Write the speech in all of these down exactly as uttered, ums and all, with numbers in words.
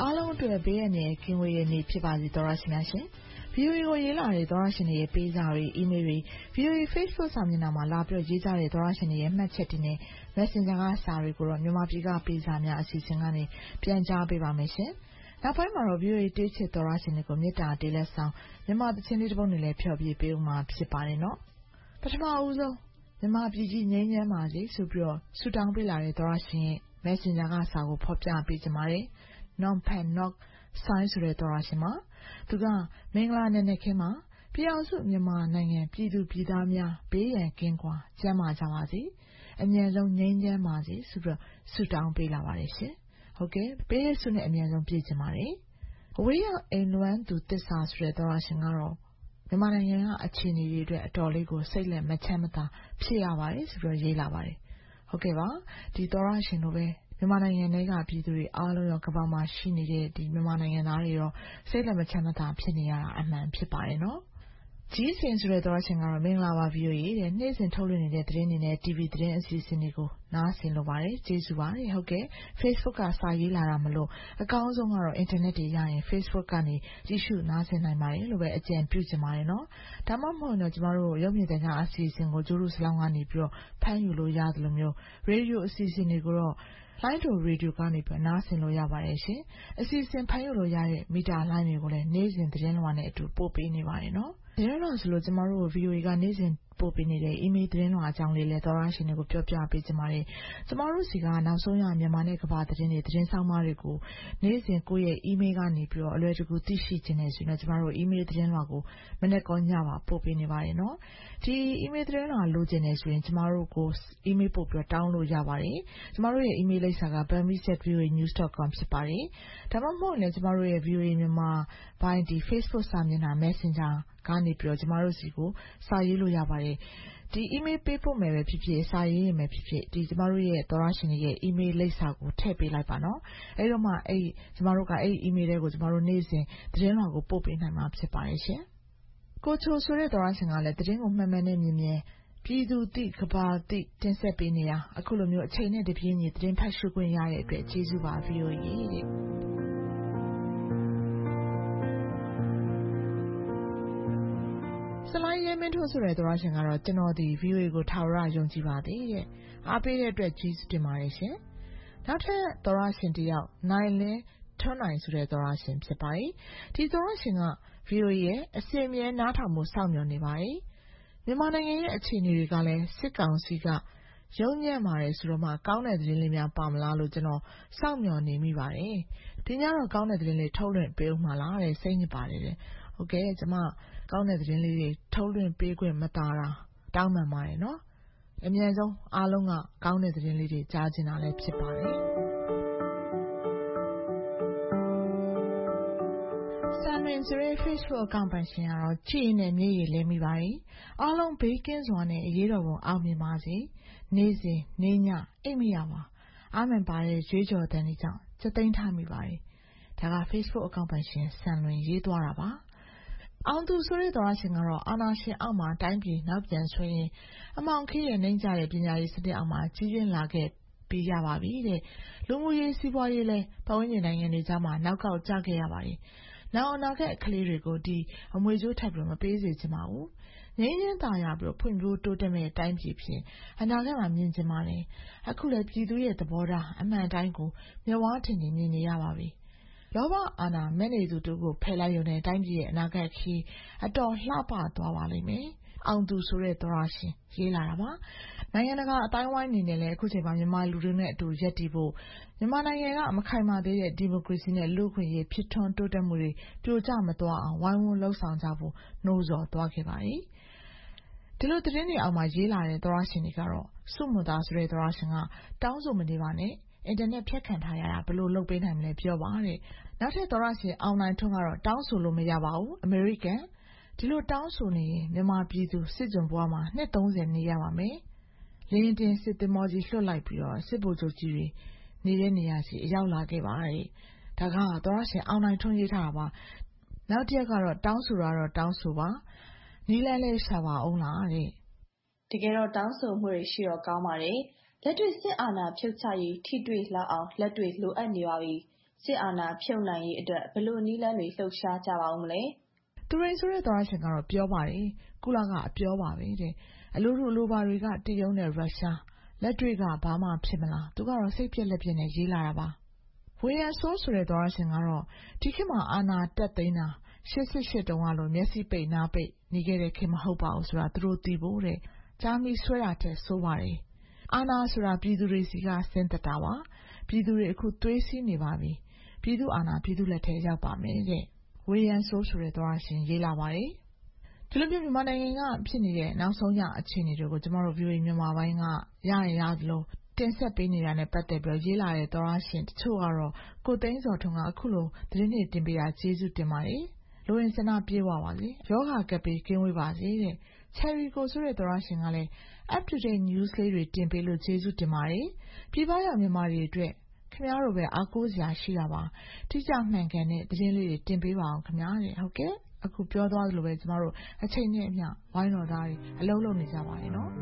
အားလုံးအတွက်ဘေးရန်နဲ့ကင်းဝေးတဲ့နေ့ဖြစ်ပါစေသောရရှိများရှင်။ ဗီအိုအေကိုရေးလာတဲ့သောရရှင်တွေရဲ့ပေးစာတွေအီးမေးလ်တွေ ဗီအိုအေ Facebook စာမျက်နှာမှာလာပြီးရေးကြတဲ့သောရရှင်တွေရဲ့မှတ်ချက်တွေနဲ့ Messenger ကစာတွေကိုတော့မြန်မာပြည်ကပေးစာများအစီအစဉ်ကနေပြန်ကြားပေးပါမယ်ရှင်။နောက်ပိုင်းမှာတော့ ဗီအိုအေတေးချစ်သောရရှင်တွေကိုမေတ္တာတေးလက်ဆောင်မြန်မာသချင်းလေးတစ်ပုဒ်နဲ့လည်းဖျော်ဖြေပေးဦးမှာဖြစ်ပါတယ်နော်။ပထမဦးဆုံးမြန်မာပြည်ကြီးငြိမ်းချမ်းပါစေဆိုပြီးတော့ဆုတောင်းပေးလာတဲ့သောရရှင်ရဲ့ Messenger ကစာကိုဖော်ပြပေးကြပါတယ်။ Non Pan Nok ဆိုင်ဆိုတဲ့သောရရှင်မှာသူကမင်္ဂလာနဲ့နဲ့ခင်းမှာပြည်အောင်စုမြန်မာနိုင်ငံပြည်သူပြည်သားများဘေးရန်ကင်းကွာကျန်းမာကြပါစေအမြန်ဆုံးငြိမ်းချမ်းပါစေဆိုပြီးတော့ဆုတောင်းပေးလာပါတယ်ရှင်ဟုတ်ကဲ့ပေးရဆုနဲ့အမြန်ဆုံးပြည့်ချင်ပါတယ်အဝေးရောက်အိမ်လွမ်းသူတစ္ဆာဆိုတဲ့သောရရှင်ကတော့မြန်မာနိုင်ငံကအခြေအနေတွေအတွက်အတော်လေးကိုစိတ်လက်မချမ်းမသာဖြစ်ရပါတယ်ဆိုပြီးတော့ရေးလာပါတယ်ဟုတ်ကဲ့ပါဒီသောရရှင်တို့ပဲမြန်မာနိုင်ငံတွေကပြည်သူတွေအားလုံးရောကမ္ဘာမှာရှိနေတဲ့ဒီမြန်မာနိုင်ငံသားတွေရောစိတ်လက်မချမ်းမသာဖြစ်နေရတာအမှန်ဖြစ်ပါတယ်နော်ကြီးစင်ဆိုတဲ့သောရရှင်ကတော့မင်္ဂလာပါ ဗီအိုအေ တဲ့နေ့စဉ်ထုတ်လွှင့်နေတဲ့သတင်းတွေနဲ့ တီဗီ သတင်းအစီအစဉ်တွေကိုနားဆင်လိုပါတယ်ကျေးဇူးပါတယ်ဟုတ်ကဲ့ Facebook ကစာရေးလာတာမလို့အကောင်းဆုံးကတော့ internet တွေရရင် Facebook ကနေကြည့်ရှုနားဆင်နိုင်ပါတယ်လို့ပဲအကြံပြုချင်ပါတယ်နော်ဒါမှမဟုတ်တော့ကျမတို့ရုပ်မြင်သံကြားအစီအစဉ်ကိုဂျိုးရုစလောင်းကနေပြီးတော့ဖမ်းယူလို့ရတယ်လို့မျိုး radio အစီအစဉ်တွေကိုတော့လိုင်းတိုရေဒီယိုကနေပြီးနားဆင်လို့ရပါတယ်ရှင်အစီအစဉ်ဖမ်းယူလို့ရတဲ့မီတာလိုင်းတွေကိုလည်းနေ့စဉ်သတင်းလွှာနဲ့အတူပို့ပေးနေပါတယ်နော်သတင်းလွှာဆိုလို့ကျမတို့ ဗီအိုအေ ကနေ့စဉ်ပို့ပေးနေတဲ့အီးမေးလ်သတင်းလွှာအကြောင်းလေးလည်းသောရရှင်တွေကိုပြောပြပေးကြပါတယ်ကျမတို့စီကနောက်ဆုံးရမြန်မာနဲ့ကမ္ဘာသတင်းတွေသတင်းဆောင်မတွေကိုနေ့စဉ်ကိုယ့်ရဲ့အီးမေးလ်ကနေပြီးတော့အလွယ်တကူသိရှိခြင်းနဲ့ဆိုရင်တော့ကျမတို့အီးမေးလ်သတင်းလွှာကိုမနေ့ကညပါပို့ပေးနေပါတယ်နော်ဒီအီးမေးလ်သတင်းလွှာလိုချင်နေဆိုရင်ကျမတို့ကိုအီးမေးလ်ပို့ပြီးတောင်းလို့ရပါတယ်ကျမတို့ရဲ့အီးမေးလ်လိပ်စာက burmese at v o a news dot com ဖြစ်ပါတယ်ဒါမှမဟုတ်လည်းကျမတို့ရဲ့ ဗီအိုအေ မြန်မာပိုင်းဒီ Facebook စာမျက်နှာ Messenger ကနေပြီးတော့ကျမတို့စီကိုစာရေးလို့ရပါတယ်ဒီအီးမေးလ်ပေးဖို့မယ်ပဲဖြစ်ဖြစ်စာရေးရင်ပဲဖြစ်ဖြစ်ဒီကျမတို့ရဲ့သောရရှင်တွေရဲ့အီးမေးလ်လိပ်စာကိုထည့်ပေးလိုက်ပါနော်အဲ့တော့မှအဲ့ကျမတို့ကအဲ့အီးမေးလ်တွေကိုကျမတို့နေ့စဉ်သတင်းလွှာကိုပို့ပေးနိုင်မှာဖြစ်ပါတယ်ရှင်ကိုချိုဆိုတဲ့သောရရှင်ကလည်းသတင်းကိုမှန်မှန်နဲ့မြင်မြင်ပြည်သူတိကဘာတိတင်ဆက်ပေးနေရအခုလိုမျိုးအချိန်နဲ့တပြေးညီသတင်းဖတ်ရှုခွင့်ရတဲ့အတွက်ကျေးဇူးပါ ဗီအိုအေ တဲ့ဆလိုင်းရဲမင်းထိုးဆိုတဲ့သောရရှင်ကတော့ကျွန်တော်ဒီ ဗီအိုအေ ကိုထာဝရယုံကြည်ပါသည်တဲ့အားပေးတဲ့အတွက်ကျေးဇူးတင်ပါတယ်ရှင်နောက်ထပ်သောရရှင်တယောက်နိုင်လင်းထွန်းနိုင်ဆိုတဲ့သောရရှင်ဖြစ်ပါတယ်ဒီသောရရှင်က ဗီအိုအေ ရဲ့အစီအမြဲနားထောင်မှုစောင့်မျှော်နေပါတယ်မြန်မာနိုင်ငံရဲ့အခြေအနေတွေကလည်းစစ်ကောင်စီကရုံးညံ့ပါတယ်ဆိုတော့မှကောင်းတဲ့သတင်းလေးများပါမလားလို့ကျွန်တော်စောင့်မျှော်နေမိပါတယ်ဒီညတော့ကောင်းတဲ့သတင်းလေးထုတ်လွှင့်ပေးဦးမှာလားတဲ့စိတ်ညစ်ပါတယ်တဲ့ဟုတ်ကဲ့ကျွန်မကောင်းတဲ့သတင်းလေးတွေထုတ်လွှင့်ပေးခွင့်မတာတာတောင်းပန်ပါတယ်နော်အမြန်ဆုံးအားလုံးကကောင်းတဲ့သတင်းလေးတွေကြားချင်တာလည်းဖြစ်ပါတယ်ဆန်ရင်ဆိုတဲ့ Facebook အကောင့်ပိုင်ရှင်ကတော့ကြည်နဲ့မြေရည်လဲမိပါတယ်အားလုံးဘေးကင်းစွာနဲ့အရေးတော်ပုံအောင်မြင်ပါစေနေ့စဉ်နေ့ညအိပ်မရပါအာမင်ပါတဲ့ရွေးကြော်တန်းလေးကြောင့်စက်သိမ်းထားမိပါတယ်ဒါက Facebook အကောင့်ပိုင်ရှင်ဆန်လွင်ရေးသွားတာပါအောင်သူဆိုတဲ့သောရရှင်ကတော့အာနာရှင်အောက်မှာတိုင်းပြည်နောက်ပြန်ဆွဲရင်အမောင်ခေးရဲ့နှိမ့်ကြတဲ့ပညာရေးစနစ်အောက်မှာကြီးပြင်းလာခဲ့ပြီးရပါပြီတဲ့လူမှုရေးစီးပွားရေးလဲပတ်ဝန်းကျင်နိုင်ငံတွေကြားမှာနောက်ကောက်ကျခဲ့ရပါတယ်နောက်အနာဂတ်ကလေးတွေကိုဒီအမွေကျိုးထပ်ပြီးမပေးစေချင်ပါဘူးငင်းချင်းသာရပြီးဖွံ့ဖြိုးတိုးတက်မဲ့တိုင်းပြည်ဖြစ်အနာဂတ်မှာမြင်ချင်ပါတယ်အခုလည်းပြည်သူရဲ့သဘောထားအမှန်တိုင်းကိုမျက်ဝါးထင်ထင်မြင်နေရပါပြီလောဘအာဏာမဲ့နေသူတို့ကိုဖယ်လိုက်ရုံနဲ့တိုင်းပြည်ရဲ့အနာဂတ်ခီးအတော်လှပသွားပါလိမ့်မယ်အောင်သူဆိုတဲ့သောရရှင်ရေးလာတာပါနိုင်ငံတကာအတိုင်းဝိုင်းနေနဲ့လည်းအခုချိန်မှာမြန်မာလူတွေနဲ့အတူရပ်တည်ဖို့မြန်မာနိုင်ငံကမခိုင်မာသေးတဲ့ဒီမိုကရေစီနဲ့လူ့အခွင့်အရေးဖြစ်ထွန်းတိုးတက်မှုတွေပြိုကျမသွားအောင်ဝိုင်းဝန်းလှုံ့ဆော်ကြဖို့နှိုးဆော်သွားခဲ့ပါတယ်ဒီလိုသတင်းတွေအောက်မှာရေးလာတဲ့သောရရှင်တွေကတော့စုမွန်သားဆိုတဲ့သောရရှင်ကတောင်းဆိုမနေပါနဲ့အင်တာနက်ဖြတ်ခံထားရတာဘယ်လိုလုပ်ပေးနိုင်မလဲပြောပါတဲ့နောက်ထပ်သောရရှင်အောင်နိုင်ထွန်းကတော့တောင်းဆိုလို့မရပါဘူးအမေရိကန်ဒီလိုတောင်းဆိုနေရင်မြန်မာပြည်သူစစ်ကြုံဘဝမှာနှစ်သုံးဆယ်နေရပါမယ်လင်းတင်စစ်သင်္ဘောကြီးလွှတ်လိုက်ပြီးတော့စစ်ဗိုလ်ချုပ်ကြီးတွေနေတဲ့နေရာရှိအရောက်လာခဲ့ပါတဲ့ဒါကသောရရှင်အောင်နိုင်ထွန်းရေးထားတာပါနောက်တစ်ရက်ကတော့တောင်းဆိုတာတော့တောင်းဆိုပါနီးလန်းလေးရှာပါအောင်လားတဲ့တကယ်တော့တောင်းဆိုမှုတွေရှိတော့ကောင်းပါတယ်လက်တွေ့စစ်အာဏာဖြုတ်ချရေးထိတွေ့လောက်အောင်လက်တွေ့လိုအပ်နေပါပြီစစ်အာဏာဖြုတ်နိုင်ရေးအတွက်ဘယ်လိုနည်းလမ်းတွေလှုပ်ရှားကြပါဦးမလဲ။သူရိန်ဆိုတဲ့သောရရှင်ကတော့ပြောပါတယ်ကုလကအပြောပါပဲတဲ့အလိုလိုလိုပါတွေကတရုတ်နဲ့ရုရှားလက်တွေကဘာမှဖြစ်မလားသူကတော့စိတ်ပြက်လက်ပြက်နဲ့ရေးလာတာပါဝေယံဆိုးဆိုတဲ့သောရရှင်ကတော့ဒီခေတ်မှာအာဏာတက်သိမ်းတာရှစ်ရှစ်တုန်းကလိုမျက်စိပိတ်နားပိတ်နေခဲ့တဲ့ခေတ်မဟုတ်ပါဘူးဆိုတာသူတို့သိဖို့တဲ့ကြားမိဆွဲတာတဲ့ဆိုပါတယ်အာဏာဆိုတာပြည်သူတွေစီကဆင်းသက်တာပါပြည်သူတွေအခုသွေးစီးနေပါပြီပြည်သူအာဏာပြည်သူလက်ထဲရောက်ပါမယ်တဲ့ဝေယံဆိုးဆိုတဲ့သောရရှင်ရေးလာပါတယ်ဒီလိုမျိုးမြန်မာနိုင်ငံကဖြစ်နေတဲ့နောက်ဆုံးရအခြေအနေတွေကိုကျမတို့ view မြန်မာပိုင်းကရရင်ရတယ်လို့တင်ဆက်ပေးနေတာနဲ့ပတ်သက်ပြီးရေးလာတဲ့သောရရှင်တချို့ကတော့ကိုသိန်းစောထွန်းကအခုလိုသတင်းတွေတင်ပေးတာကျေးဇူးတင်ပါတယ်လိုရင်စနာပြေးသွားပါစေယောဂကပ်ပြီးကင်းဝေးပါစေတဲ့ Cherry ကိုဆိုတဲ့သောရရှင်ကလည်း up to date news လေးတွေတင်ပေးလို့ကျေးဇူးတင်ပါတယ်ပြည်ပရောက်မြန်မာတွေအတွက်ခင်ဗျားတို့ပဲအားကိုးစရာရှိတာပါတိကျမှန်ကန်တဲ့သတင်းလေးတွေတင်ပေးပါအောင်ခင်ဗျာတဲ့ဟုတ်ကဲ့အခုပြောသွားသလိုပဲကျမတို့အချိန်နဲ့အမျှဝိုင်းတော်သားတွေအလုံးလုံးနေကြပါတယ်နော်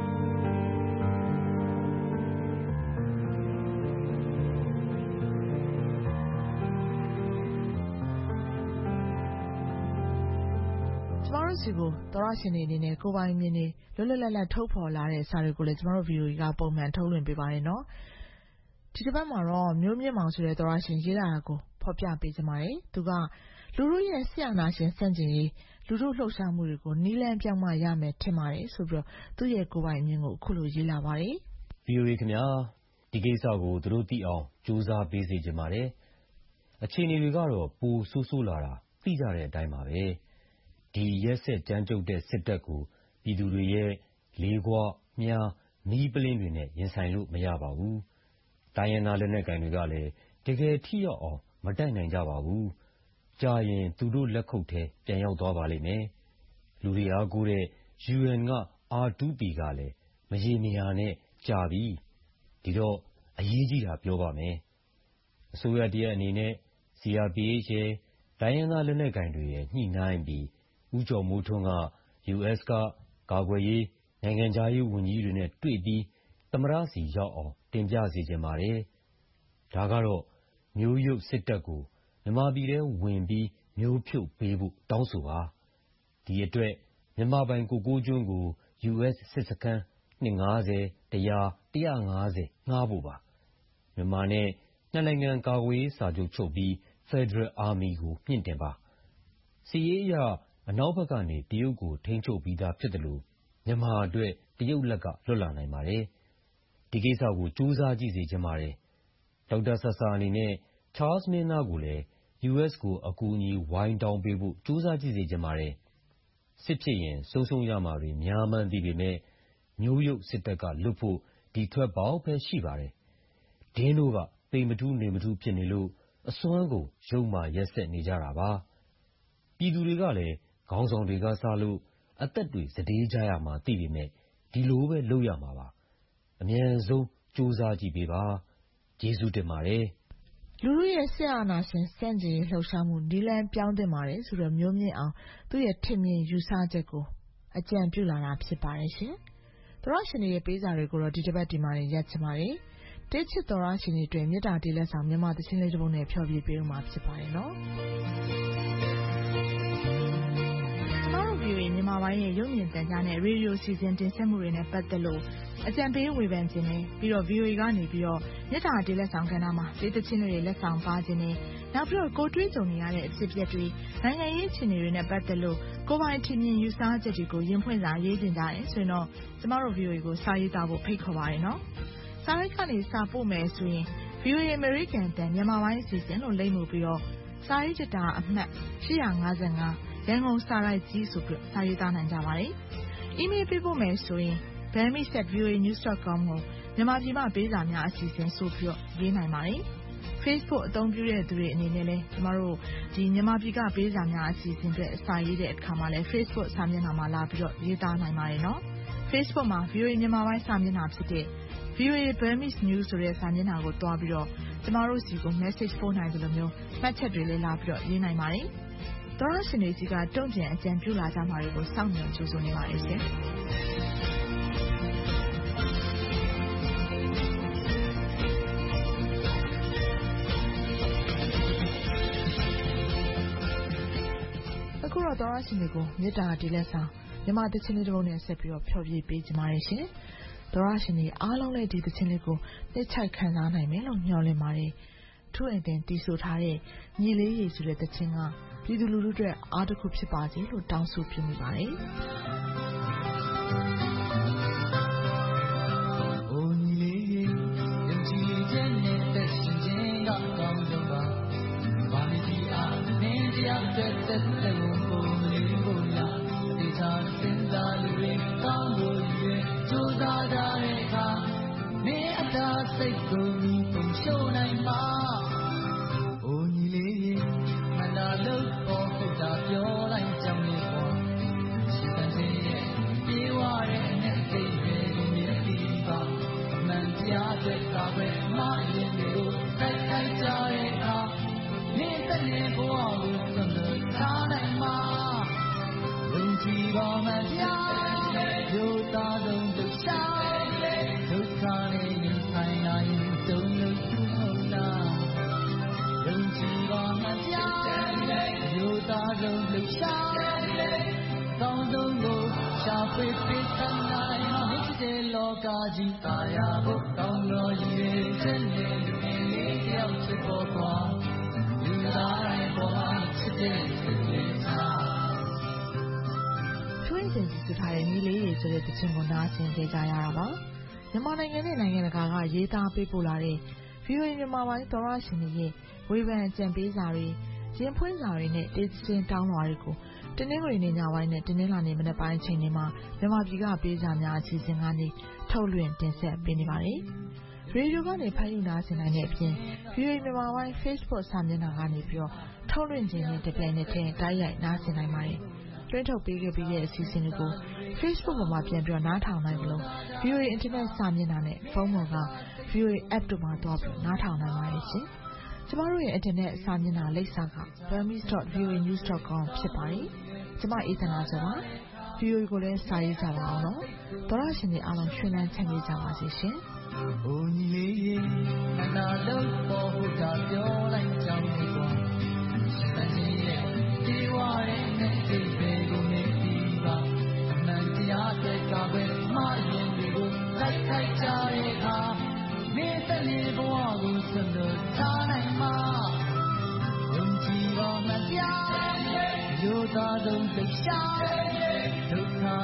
ကျမတို့စီကိုသောရရှင်တွေအနေနဲ့ကိုယ်ပိုင်မြင်နေလွတ်လွတ်လပ်လပ်ထုတ်ဖော်လာတဲ့စာတွေကိုလည်းကျမတို့ video ကပုံမှန်ထုတ်လွှင့်ပေးပါတယ်နော်ဒီတစ်ပတ်မှာတော့မျိုးမြင့်မောင်ဆိုတဲ့သောရရှင်ရေးလာတာကိုဖော်ပြပေးကြပါတယ်သူကလူတို့ရဲ့ဆရာနာရှင်စန့်ကျင်ရေးလူတို့လှုပ်ရှားမှုတွေကိုနီးလန်းပြောင်းမှရမယ်ထင်ပါတယ်ဆိုပြီးတော့သူ့ရဲ့ကိုယ်ပိုင်အမြင်ကိုအခုလိုရေးလာပါတယ်ဗီအိုအေ ခင်ဗျာဒီကိစ္စကိုသူတို့သိအောင်စူးစမ်းပေးစေချင်ပါတယ်အခြေအနေတွေကတော့ပိုဆိုးဆိုးလာတာသိကြတဲ့အတိုင်းပါပဲဒီရက်ဆက်ကြမ်းကြုတ်တဲ့စစ်တပ်ကိုပြည်သူတွေရဲ့လေးခွမြားမီးပလင်းတွေနဲ့ရင်ဆိုင်လို့မရပါဘူးတိုင်းရင်းသားလက်နက်ကိုင်တွေကလည်းတကယ်ထိရောက်အောင်မတိုက်နိုင်ကြပါဘူးကြာရင်သူတို့လက်ခုပ်ထဲပြန်ရောက်သွားပါလိမ့်မယ်လူတွေအားကိုးတဲ့ ယူအန် က အာ တူ ပီ ကလည်းမရေမရာနဲ့ကြာပြီဒီတော့အရေးကြီးတာပြောပါမယ်အစိုးရတရက်အနေနဲ့ စီ အာ ပီ အိတ် ရဲ့တိုင်းရင်းသားလက်နက်ကိုင်တွေရဲ့ညှိနှိုင်းပြီးဦးကျော်မိုးထွန်းက ယူအက်စ် ကကာကွယ်ရေးနိုင်ငံခြားရေးဝန်ကြီးတွေနဲ့တွေ့ပြီးသမ္မတဆီရောက်အောင်တင်ပြစေချင်ပါတယ်ဒါကတော့မျိုးရုပ်စစ်တပ်ကိုမြန်မာပြည်ထဲဝင်ပြီးမျိုးဖြုတ်ပေးဖို့တောင်းဆိုပါဒီအတွက်မြန်မာပိုင်ကိုကိုးကျွန်းကို ယူအက်စ် စစ်စခန်းနှစ်ငါးဆယ် တစ်ရာ တစ်ရာငါးဆယ်ငှားဖို့ပါမြန်မာနဲ့နှစ်နိုင်ငံကာကွယ်ရေးစာချုပ်ချုပ်ပြီး Federal Army ကိုမြှင့်တင်ပါစစ်ရေးအရအနောက်ဘက်ကနေတရုတ်ကိုထိန်းချုပ်ပြီးသားဖြစ်တယ်လို့မြန်မာအတွက်တရုတ်လက်ကလွတ်လာနိုင်ပါတယ်ဒီကိစ္စကိုစူးစမ်းကြည့်စေချင်ပါတယ်ဒေါက်တာဆာဆာအနေနဲ့ချားလ်စ်မင်းသားကိုလည်း ယူအက်စ် ကိုအကူအညီဝိုင်းတောင်းပေးဖို့စူးစမ်းကြည့်စေချင်ပါတယ်စစ်ဖြစ်ရင်ဆုံးရှုံးရမှာတွေများမှန်းသိပေမဲ့မျိုးရုပ်စစ်တပ်ကလွတ်ဖို့ဒီထွက်ပေါက်ပဲရှိပါတယ်ဒင်းတို့ကပေမထူးနေမထူးဖြစ်နေလို့အစွမ်းကုန်ရုပ်မာရက်ဆက်နေကြတာပါပြည်သူတွေကလည်းခေါင်းဆောင်တွေကစားလို့အသက်တွေစတေးကြရမှာသိပေမဲ့ဒီလိုပဲလုပ်ရမှာပါအမြန်ဆုံးစူးစမ်းကြည့်ပေးပါကျေးဇူးတင်ပါတယ်လူတို့ရဲ့ဆရာနာရှင်စန့်ကျင်ရေးလှုပ်ရှားမှုနီးလန်းပြောင်းတင်ပါတယ်ဆိုတော့မျိုးမြင့်အောင်သူ့ရဲ့ထင်မြင်ယူဆချက်ကိုအကြံပြုလာတာဖြစ်ပါတယ်ရှင်သောရရှင်ရဲ့ပေးစာတွေကိုတော့ဒီတစ်ပတ်ဒီမှာရက်ချင်ပါတယ်တိတ်ချစ်သောရရှင်တွေအတွက်မေတ္တာတေးလက်ဆောင်မြန်မာသချင်းလေးတစ်ပုဒ်နဲ့ဖျော်ဖြေပေးဦးမှာဖြစ်ပါတယ်နော်မြန်မာပိုင်းရဲ့ရုပ်မြင်သံကြားနဲ့ရေဒီယိုစီစဉ်တင်ဆက်မှုတွေနဲ့ပတ်သက်လို့အကြံပေးဝေဖန်ခြင်းနဲ့ပြီးတော့ ဗီအိုအေ ကနေပြီးတော့မြစ်တာတေးလက်ဆောင်ကဏ္ဍမှာဒေသချင်းတွေလက်ဆောင်ပါခြင်းနဲ့နောက်ပြီးတော့ကိုတွေးကြုံနေရတဲ့အဖြစ်အပျက်တွေနိုင်ငံရေးအခြေအနေတွေနဲ့ပတ်သက်လို့ကိုပိုင်ထင်မြင်ယူဆချက်တွေကိုရင်ဖွင့်စာရေးတင်ကြတယ်ဆိုရင်တော့ကျမတို့ ဗီအိုအေ ကိုစာရေးသားဖို့ဖိတ်ခေါ်ပါတယ်နော်စာရိုက်ကနေစာပို့မယ်ဆိုရင် ဗီအိုအေ American တန်မြန်မာပိုင်းအစီအစဉ်လို့လိမ့်မှုပြီးတော့စာရေးတာအမှတ်ရှစ်ငါးငါးရန်ကုန်စာရိုက်ကြီးဆိုပြီးစာရေးသားနိုင်ကြပါတယ်။ email ပေးဖို့မယ်ဆိုရင် burmese at v o a news dot com ကိုမြန်မာပြည်မှာပေးစာများအစီအစဉ်ဆိုပြီးတော့ရေးနိုင်ပါတယ်။ Facebook အသုံးပြုတဲ့သူတွေအနေနဲ့လည်းကျမတို့ဒီမြန်မာပြည်ကပေးစာများအစီအစဉ်တွေအစာရေးတဲ့အခါမှာလည်း Facebook စာမျက်နှာမှာလာပြီးတော့ရေးသားနိုင်ပါတယ်နော်။ Facebook မှာ ဗီအိုအေ မြန်မာပိုင်းစာမျက်နှာဖြစ်တဲ့ ဗီအိုအေ Burmese News ဆိုတဲ့စာမျက်နှာကိုတွားပြီးတော့ကျမတို့စီကို message ပို့နိုင်တယ်လို့မျိုးမှတ်ချက်တွေလည်းလာပြီးတော့ရေးနိုင်ပါတယ်။သောရရှင်တွေစီကတုံ့ပြန်အကြံပြုလာကြမှာတွေကိုစောင့်မျှော်ကြိုးစားနေပါတယ်ရှင်။ခုတော့သောရရှင်တွေကိုမေတ္တာတီလက်ဆောင်မြန်မာတချင်းလေးတစ်ပုဒ်နဲ့ဆက်ပြီးတော့ဖျော်ဖြေပေးကြပါရရှင်သောရရှင်တွေအားလုံးလည်းဒီတချင်းလေးကိုနှစ်ချိုက်ခံစားနိုင်မယ်လို့မျှော်လင့်ပါတယ်ထူးအင်တင်တီးဆိုထားတဲ့ညီလေးရေဆိုတဲ့တချင်းကပြည်သူလူထုအတွက်အားတစ်ခုဖြစ်ပါစေလို့တောင်းဆိုပြုမိပါတယ်စိတ်ကိုပုံရှုံးနိုင်မှာအိုညီလေးမနာလို့ပေါ်ဖို့တာပြောလိုက်ကြောင်းလေးပေါ်ရှိတဲ့ပြေးဝရဲ့နဲ့စိတ်တွေကိုမြည်ပြီးပါအမှန်တရားတွေကပဲမရင်တွေကိုတိုက်ခိုက်ကြတဲ့အခါနေတဲ့နေဘဝကိုသွန်လို့ထားနိုင်မှာယုံကြည်ပါမှတရားရိုးသားဆုံးဒုက္ခဒုက္ခနဲ့လုံးလှရှာကောင်းဆုံးကိုရှာဖွေပေးသနိုင်မိတဲ့လောကကြီးသာယာဖို့ကောင်းတော်ရည်ရဲ့ချက်နဲ့လူလေးတယောက်ချစ်ပေါ်သွားလူသားရဲ့ဘဝချစ်တဲ့စိတ်လေးသားထွင်းစင်စီထားတဲ့ညီလေးရေဆိုတဲ့တခြင်းကိုနားဆင်ကြကြရတာပါမြန်မာနိုင်ငံနဲ့နိုင်ငံတကာကရေးသားပေးပို့လာတဲ့ ဗီအိုအေ မြန်မာပိုင်းသောရရှင်တွေရဲ့ဝေဖန်ကြံပေးစာတွေရင်ဖွင့်စာတွေနဲ့တေးစင်းတောင်းလွှာတွေကိုတင်းနှင်းရီနေညပိုင်းနဲ့တင်းနှင်းလာနေမနေ့ပိုင်းအချိန်တွေမှာမြန်မာပြည်ကပေးစာများအစီအစဉ်ကနေထုတ်လွှင့်တင်ဆက်ပေးနေပါတယ်။ရေဒီယိုကနေဖမ်းယူနားဆင်နိုင်တဲ့အပြင် ဗီအိုအေ မြန်မာပိုင်း Facebook စာမျက်နှာကနေပြီးတော့ထုတ်လွှင့်ခြင်းနဲ့တပြိုင်နက်တည်းတိုက်ရိုက်နားဆင်နိုင်ပါတယ်။တွင်းထုတ်ပေးခဲ့ပြီးတဲ့အစီအစဉ်တွေကို Facebook ပေါ်မှာပြန်ပြီးတော့နားထောင်နိုင်လို့ ဗီအိုအေ Internet စာမျက်နှာနဲ့ဖုန်းပေါ်က ဗီအိုအေ App တို့မှာသွားပြီးနားထောင်နိုင်ပါတယ်ရှင်။ကျမတို့ရဲ့ internet စာမျက်နှာလိပ်စာက burmese dot v o a news dot com ဖြစ်ပါတယ်။ကျမအေးသနာဆိုပါ ဗီအိုအေ ကိုလည်းစာရေးကြပါအောင်နော်။သောရရှင်တွေအားလုံးရွှင်လန်းချမ်းမြေ့ကြပါစေရှင်။အိုညီလေးအနာလုံးပေါ်ဟူတာပြောလိုက်ကြောင်းလေးကွာ။စတဲ့ရဲ့ဒီဝါရဲ့နဲ့ဒီပေကိုမြည်ပြီးပါအမှန်တရားတွေကပဲမရင်တွေကိုတိုက်ခိုက်ကြတဲ့အခါနေတဲ့နေဘဝကိုစလို့ထားနိုင်မှာယုံကြည်ပါမပြရိုးသားဆုံးသိရှာဒုက္ခ